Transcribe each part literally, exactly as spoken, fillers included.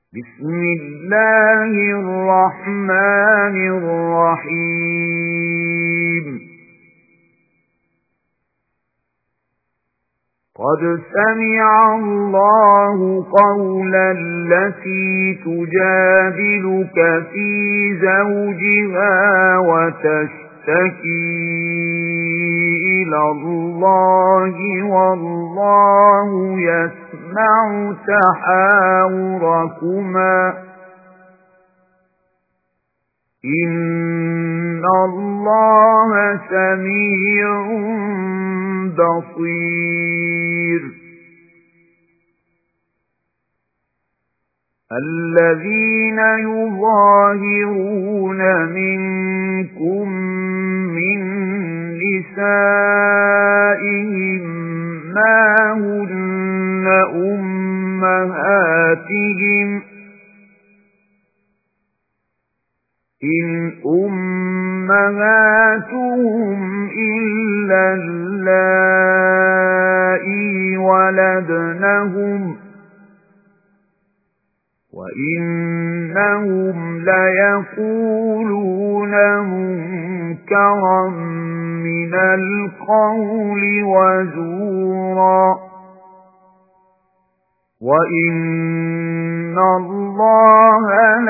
بسم الله الرحمن الرحيم قد سمع الله قول التي تجادلك في زوجها وتشتكي إلى الله والله يسمع تحاوركما إن الله سميع بصير الذين يظاهرون منكم من نسائهم ما هن أمهاتهم إن أمهاتهم إلا اللائي ولدنهم وإنهم ليقولون منكرا من القول وزورا وإن الله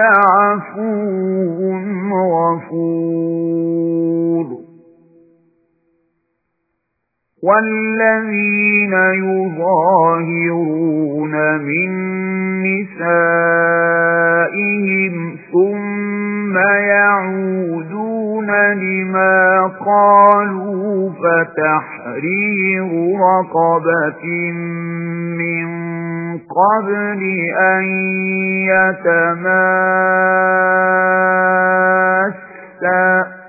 لعفو غفور والذين يظاهرون من نسائهم ثم يعودون لما قالوا فتحرير رقبة من قبل أن يتماسا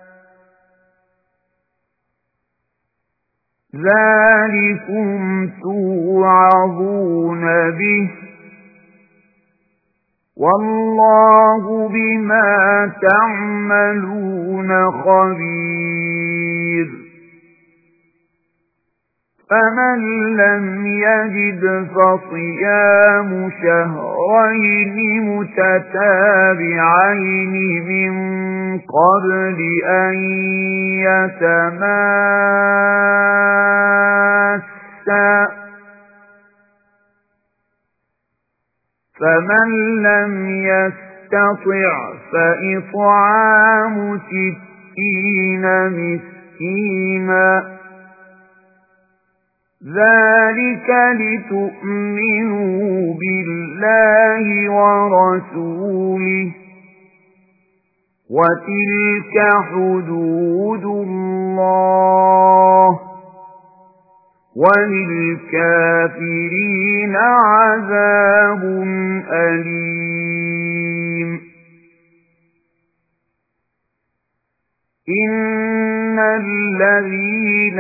ذلكم توعظون به والله بما تعملون خبير فمن لم يجد فصيام شهرين متتابعين من قبل أن يتماسا فمن لم يستطع فإطعام ستين مسكينا ذلك لتؤمنوا بالله ورسوله وتلك حدود الله وللكافرين عذاب أليم إن الذين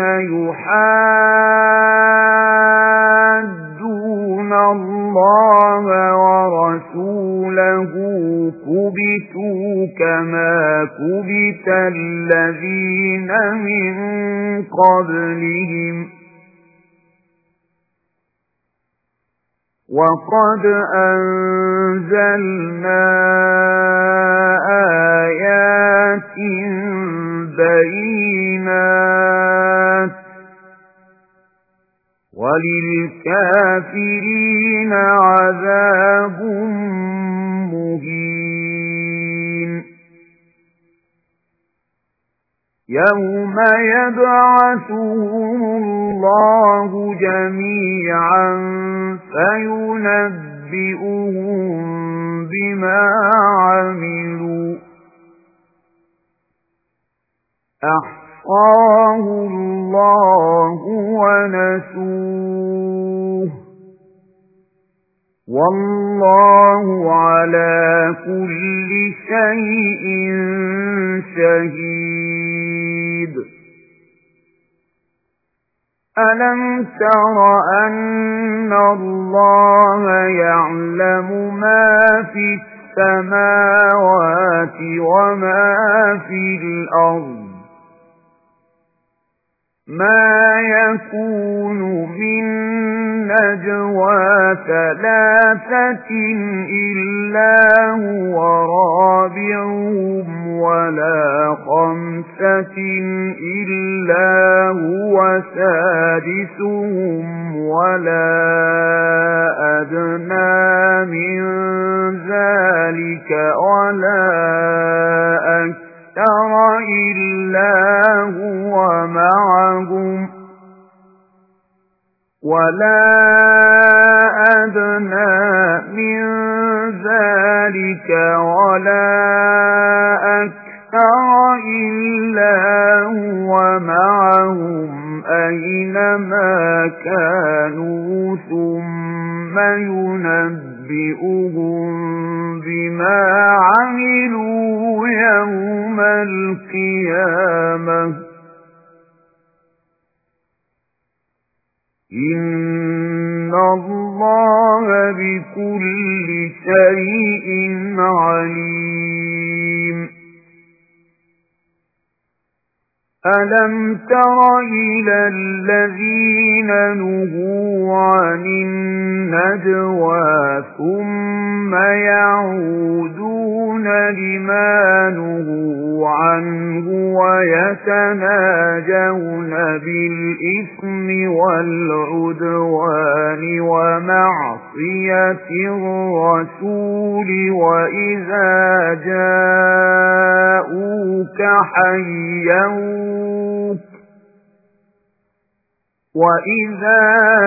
يحادون الله ورسوله كبتوا كما كبت الذين من قبلهم وقد أنزلنا آيات بينات وللكافرين عذاب مهين يوم يبعثهم الله جميعا فينبئهم بما عملوا أحصاه الله ونسوه والله على كل شيء شهيد ألم تر أن الله يعلم ما في السماوات وما في الأرض ما يكون من نجوى ثلاثة إلا هو رابعهم ولا خمسة إلا هو سادسهم ولا أدنى من ذلك ولا أكثر إلا هو معهم ولا أدنى من ذلك ولا أكثر إلا هو معهم أينما كانوا ثم ينبئهم بما عملوا يوم القيامة إن الله بكل شيء عليم ألم تر إلى الذين نهوا عن النجوى ثم يعودون لما نهوا عنه ويتناجون بالإثم والعدوان ومعصية الرسول وإذا جاءوك حيوك وَإِذَا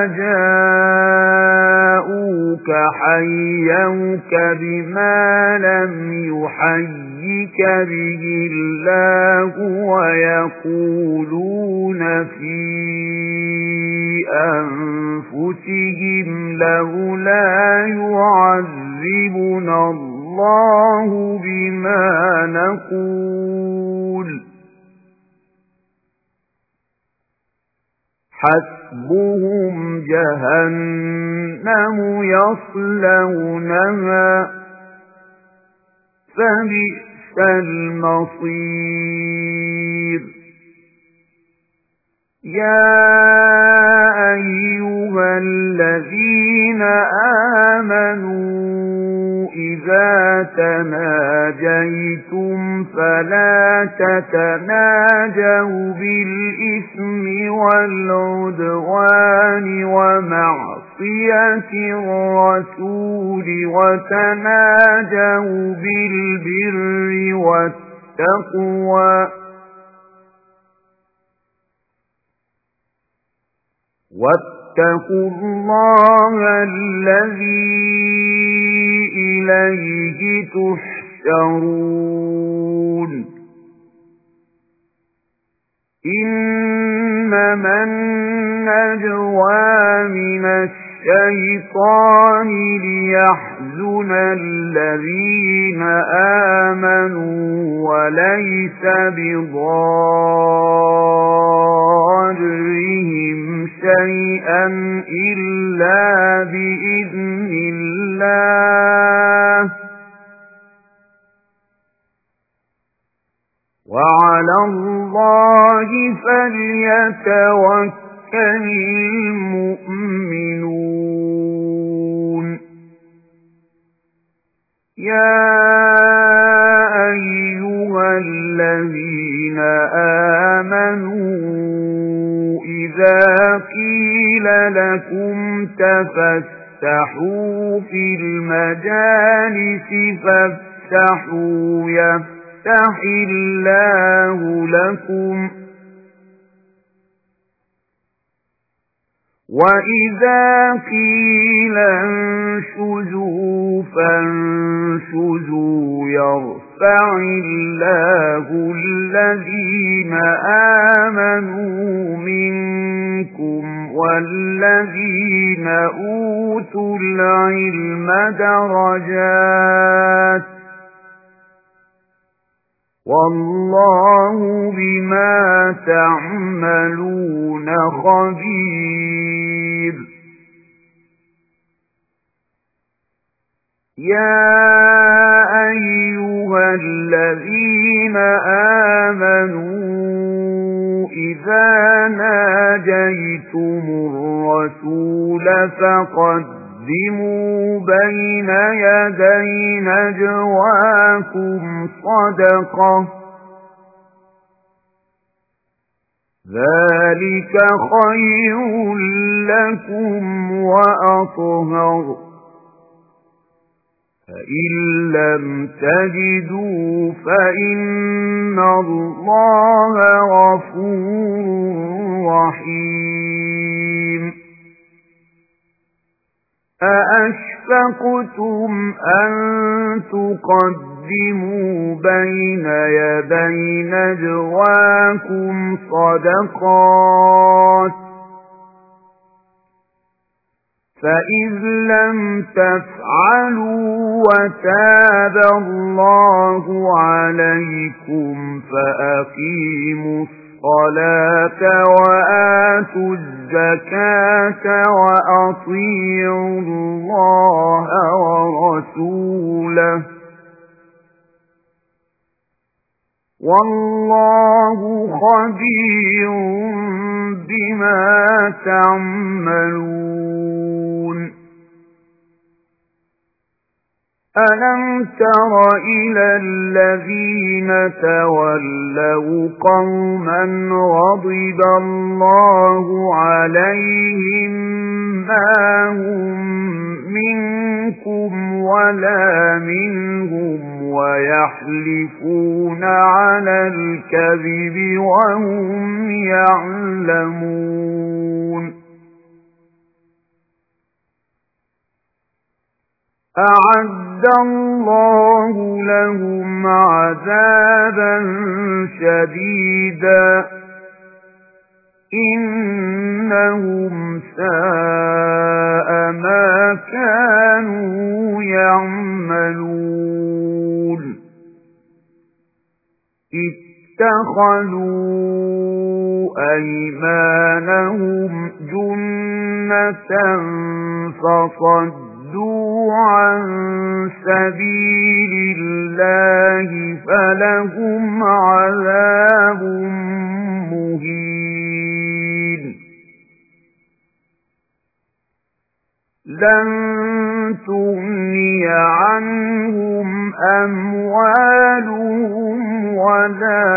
جَاءُوكَ حَيَّوْكَ بِمَا لَمْ يُحَيِّكَ بِهِ اللَّهُ وَيَقُولُونَ فِي أَنفُسِهِمْ لَوْلَا يُعَذِّبُنَا اللَّهُ بِمَا نَقُولُ حسبهم جهنم يصلونها فبئس المصير يا أيها الذين آمنوا إذا تناجيتم فلا تتناجوا بالإثم والعدوان ومعصية الرسول وتناجوا بالبر والتقوى واتقوا الله الذي إليه تحشرون إنما النجوى من الشيطان ليحزن الذين آمنوا وليس بضارهم شيئا إلا بإذن الله وعلى الله فليتوكل المؤمنون يا أيها الذين آمنوا إذا قيل لكم تفسحوا في المجالس فافسحوا يفسح الله لكم وَإِذَا قِيلَ انشُزُوا فَانشُزُوا يَرْفَعِ اللَّهُ الَّذِينَ آمَنُوا مِنكُمْ وَالَّذِينَ أُوتُوا الْعِلْمَ دَرَجَاتٍ وَاللَّهُ بِمَا تَعْمَلُونَ خَبِيرٌ يَا أَيُّهَا الَّذِينَ آمَنُوا إِذَا ناجيتم الرسول فقدموا بين يدي نجواكم صدقة ذلك خير لكم وأطهر فإن لم تجدوا فإن الله غفور رحيم أأشفقتم أن تقدموا بين يدي نجواكم صدقات فإذ لم تفعلوا وتاب الله عليكم فأقيموا الصلاة وآتوا الزكاة وأطيعوا الله ورسوله والله خبير بما تعملون ألم تر إلى الذين تولوا قوما غضب الله عليهم ما هم منكم ولا منهم ويحلفون على الكذب وهم يعلمون أعد الله لهم عذابا شديدا إنهم ساء ما كانوا يعملون اتخذوا أيمانهم جنة فصدوا عن سبيل الله فلهم عذاب مهين لن تغني عنهم أموالهم ولا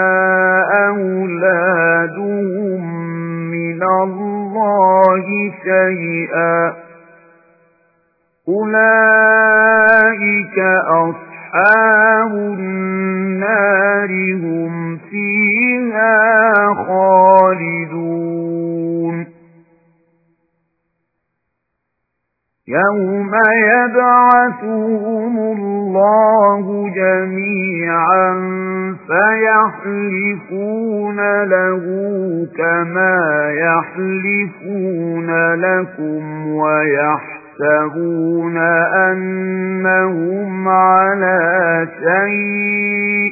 أولادهم من الله شيئا أولئك أصحاب النار هم فيها خالدون يوم يبعثهم الله جميعا فيحلفون له كما يحلفون لكم ويحسبون أنهم على شيء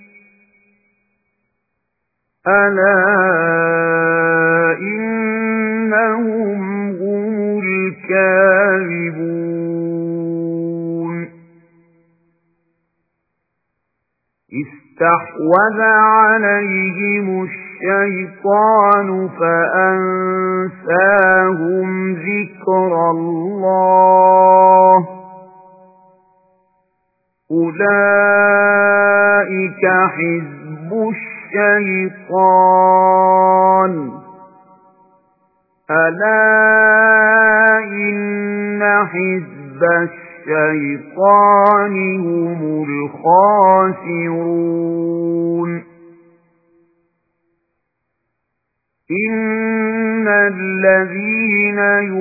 ألا إنهم هم الكاذبون استحوذ عليهم الشيطان فأنساهم ذكر الله أولئك حزب الشيطان ألا إن حزب الشيطان هم الخاسرون إن الذين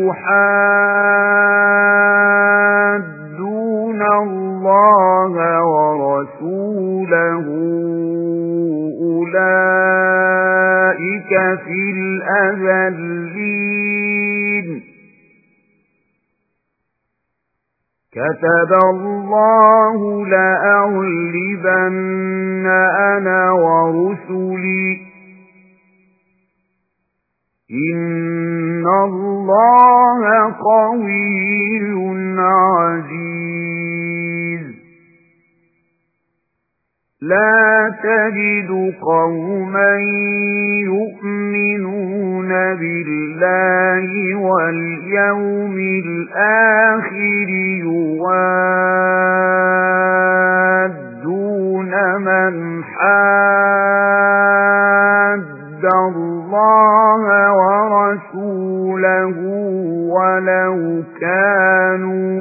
يحادون الله ورسوله أولئك في الأذلين كتب الله لأغلبن أنا ورسلي إن الله قوي عزيز لا تجد قوما يؤمنون بالله واليوم الآخر يوادون من حاد الله ورسوله ولو كانوا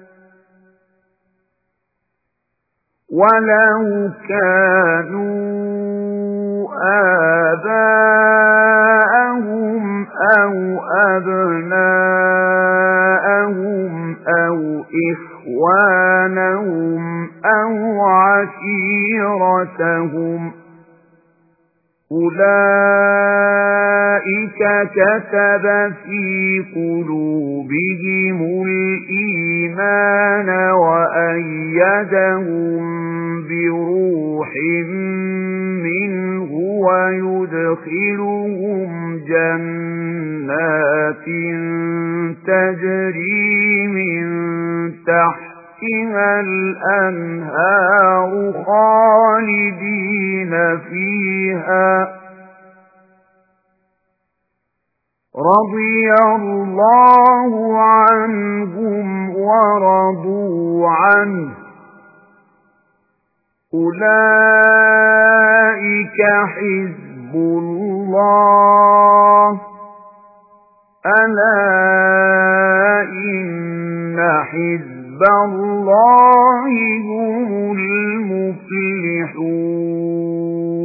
ولو كانوا آباءهم أو أبناءهم أو إخوانهم أو عشيرتهم أولئك كتب في قلوبهم الإيمان وأيدهم بروح منه ويدخلهم جنات تجري من تحتها الأنهار خالدين فيها رضي الله عنهم ورضوا عنه أولئك حزب الله ألا إن حزب الله هم المفلحون